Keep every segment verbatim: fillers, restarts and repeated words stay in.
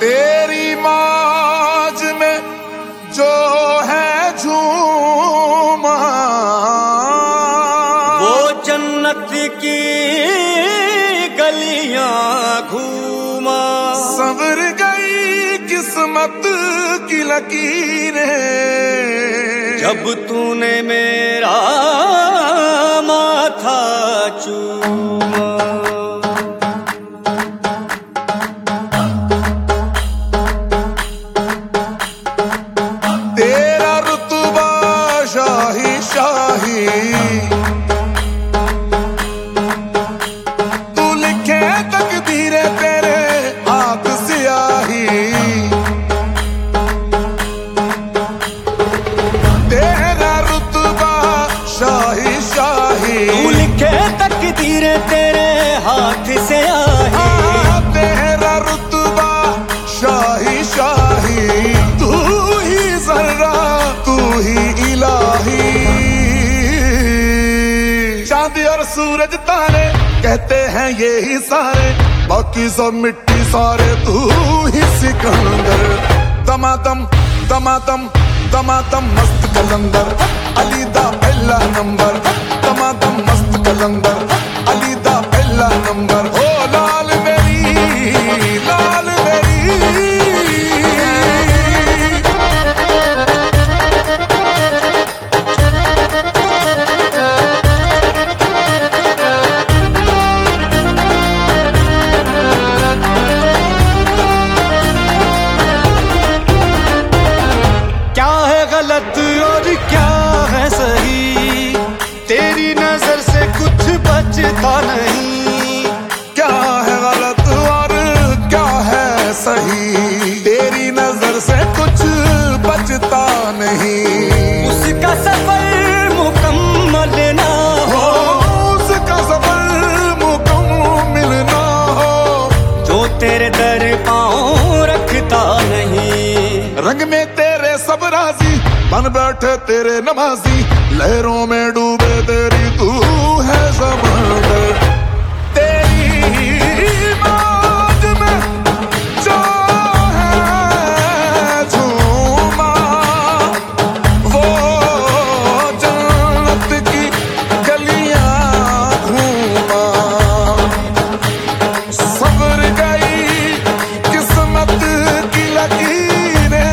तेरी मौज में जो है झूमा, वो जन्नत की गलियां घूमा। संवर गई किस्मत की लकीरें जब तूने मेरा माथा चूमा। तेरा रुतबा शाही शाही, तू लिखे तकदीरें तेरे हाथ सियाही। तेरा रुतबा शाही शाही, तू लिखे तकदीरें तेरे हाथ से आही। तेरा रुतबा शाही शाही, तू ही जर्रा तू ही इलाही। चांद और सूरज तारे कहते हैं ये ही सारे, बाकी सब मिट्टी सारे तू ही सिकंदर। दमादम दमादम दमादम मस्त कलंदर, अली दा पहला नंबर। दमादम मस्त कलंदर, अली दा पहला नंबर। ओ लाल मेरी लाल मेरी, क्या है गलत और क्या है सही, तेरी नजर से कुछ बचता नहीं। क्या है गलत और क्या है सही, तेरी नजर से कुछ बचता नहीं। उसका सफर मुकम्मल ना हो, उसका सफर मुकम्मल ना हो, जो तेरे दर पाँव रखता नहीं। रंग में तेरे सब राजी बन बैठे तेरे नमाजी, लहरों में डूबे तेरी तू है समंदर। तेरी मौज में जो है झूमा, वो जन्नत की गलियां घूमा। संवर गई किस्मत की लकीरें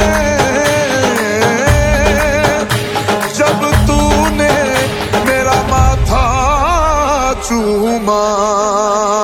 जब तूने मेरा माथा चूमा।